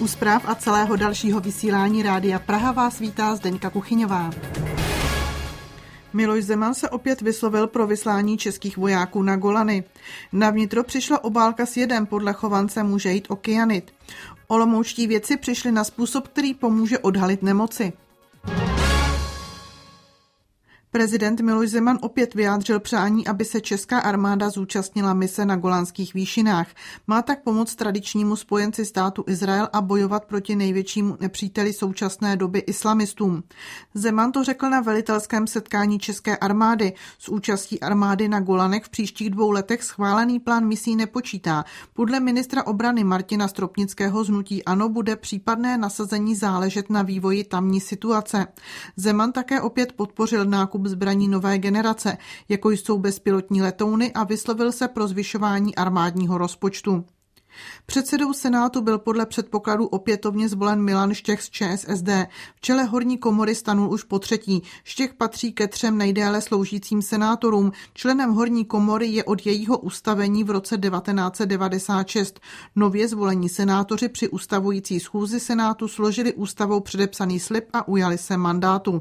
U zpráv a celého dalšího vysílání Rádia Praha vás vítá Zdeňka Kuchyňová. Miloš Zeman se opět vyslovil pro vyslání českých vojáků na Golany. Na vnitro přišla obálka s jedem, podle Chovance může jít o kyanid. Olomoučtí vědci přišli na způsob, který pomůže odhalit nemoci. Prezident Miloš Zeman opět vyjádřil přání, aby se česká armáda zúčastnila mise na Golanských výšinách. Má tak pomoct tradičnímu spojenci státu Izrael a bojovat proti největšímu nepříteli současné doby islamistům. Zeman to řekl na velitelském setkání české armády. S účastí armády na Golanech v příštích 2 letech schválený plán misí nepočítá. Podle ministra obrany Martina Stropnického z hnutí ANO bude případné nasazení záležet na vývoji tamní situace. Zeman také opět podpořil nákup zbraní nové generace, jako jsou bezpilotní letouny, a vyslovil se pro zvyšování armádního rozpočtu. Předsedou Senátu byl podle předpokladu opětovně zvolen Milan Štěch z ČSSD. V čele horní komory stanul už po 3. Štěch patří ke 3 nejdéle sloužícím senátorům. Členem horní komory je od jejího ustavení v roce 1996. Nově zvolení senátoři při ustavující schůzi Senátu složili ústavou předepsaný slib a ujali se mandátu.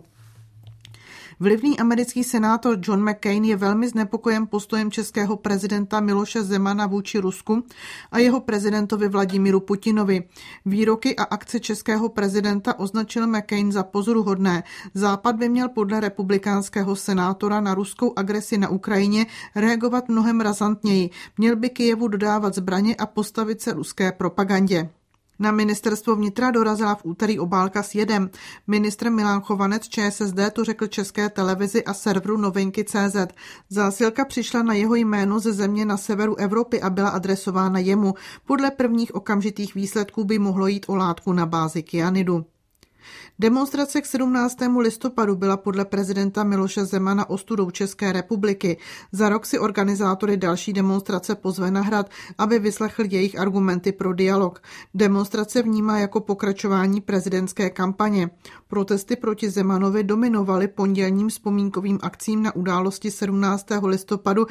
Vlivný americký senátor John McCain je velmi znepokojen postojem českého prezidenta Miloše Zemana vůči Rusku a jeho prezidentovi Vladimíru Putinovi. Výroky a akce českého prezidenta označil McCain za pozoruhodné. Západ by měl podle republikánského senátora na ruskou agresi na Ukrajině reagovat mnohem razantněji. Měl by Kyjevu dodávat zbraně a postavit se ruské propagandě. Na ministerstvo vnitra dorazila v úterý obálka s jedem. Ministr Milan Chovanec ČSSD to řekl České televizi a serveru Novinky.cz. Zásilka přišla na jeho jméno ze země na severu Evropy a byla adresována jemu. Podle prvních okamžitých výsledků by mohlo jít o látku na bázi kyanidu. Demonstrace k 17. listopadu byla podle prezidenta Miloše Zemana ostudou České republiky. Za rok si organizátory další demonstrace pozve na Hrad, aby vyslechl jejich argumenty pro dialog. Demonstrace vnímá jako pokračování prezidentské kampaně. Protesty proti Zemanovi dominovaly pondělním vzpomínkovým akcím na události 17. listopadu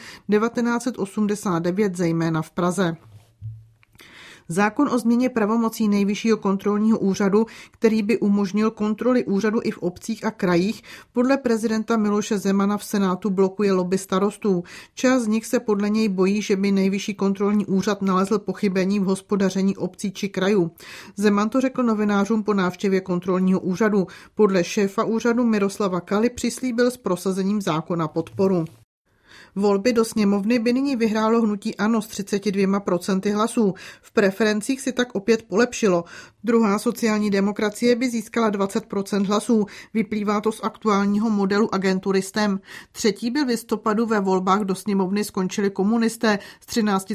1989, zejména v Praze. Zákon o změně pravomocí Nejvyššího kontrolního úřadu, který by umožnil kontroly úřadu i v obcích a krajích, podle prezidenta Miloše Zemana v Senátu blokuje lobby starostů. Část z nich se podle něj bojí, že by Nejvyšší kontrolní úřad nalezl pochybení v hospodaření obcí či krajů. Zeman to řekl novinářům po návštěvě kontrolního úřadu. Podle šéfa úřadu Miroslava Kaly přislíbil s prosazením zákona podporu. Volby do sněmovny by nyní vyhrálo hnutí ANO s 32% hlasů. V preferencích si tak opět polepšilo. Druhá sociální demokracie by získala 20% hlasů. Vyplývá to z aktuálního modelu agentury STEM. Třetí byl v listopadu ve volbách do sněmovny skončili komunisté s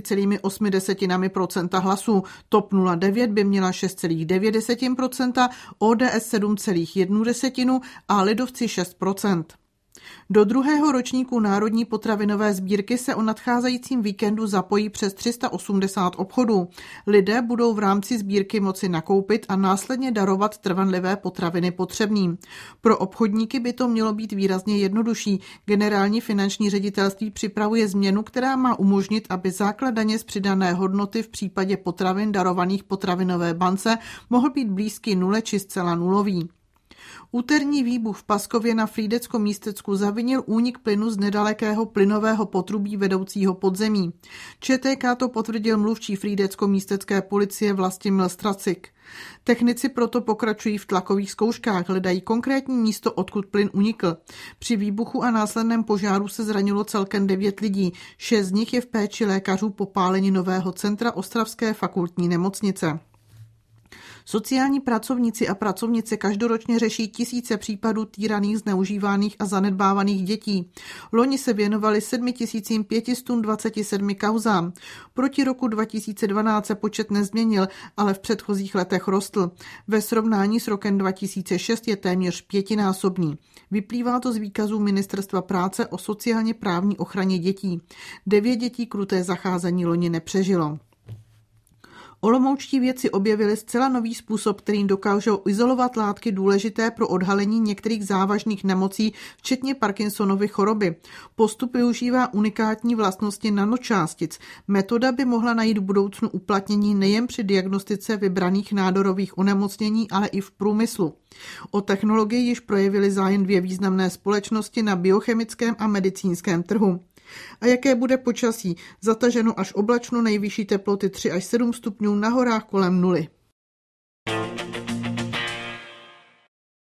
13,8% hlasů. TOP 09 by měla 6,9%, ODS 7,1% a lidovci 6%. Do 2. ročníku Národní potravinové sbírky se o nadcházejícím víkendu zapojí přes 380 obchodů. Lidé budou v rámci sbírky moci nakoupit a následně darovat trvanlivé potraviny potřebným. Pro obchodníky by to mělo být výrazně jednodušší. Generální finanční ředitelství připravuje změnu, která má umožnit, aby základ daně z přidané hodnoty v případě potravin darovaných potravinové bance mohl být blízký 0 či zcela nulový. Úterní výbuch v Paskově na Frýdecko-Místecku zavinil únik plynu z nedalekého plynového potrubí vedoucího podzemí. ČTK to potvrdil mluvčí frýdecko-místecké policie Vlastimil Stracik. Technici proto pokračují v tlakových zkouškách, hledají konkrétní místo, odkud plyn unikl. Při výbuchu a následném požáru se zranilo celkem 9 lidí. 6 z nich je v péči lékařů popálení Nového centra Ostravské fakultní nemocnice. Sociální pracovníci a pracovnice každoročně řeší tisíce případů týraných, zneužívaných a zanedbávaných dětí. Loni se věnovali 7527 kauzám. Proti roku 2012 se počet nezměnil, ale v předchozích letech rostl. Ve srovnání s rokem 2006 je téměř 5násobný. Vyplývá to z výkazů Ministerstva práce o sociálně právní ochraně dětí. 9 dětí kruté zacházení loni nepřežilo. Olomoučtí vědci objevili zcela nový způsob, kterým dokážou izolovat látky důležité pro odhalení některých závažných nemocí, včetně Parkinsonovy choroby. Postup využívá unikátní vlastnosti nanočástic. Metoda by mohla najít v budoucnu uplatnění nejen při diagnostice vybraných nádorových onemocnění, ale i v průmyslu. O technologii již projevili zájem 2 významné společnosti na biochemickém a medicínském trhu. A jaké bude počasí? Zataženo až oblačno, nejvyšší teploty 3 až 7 stupňů, na horách kolem 0.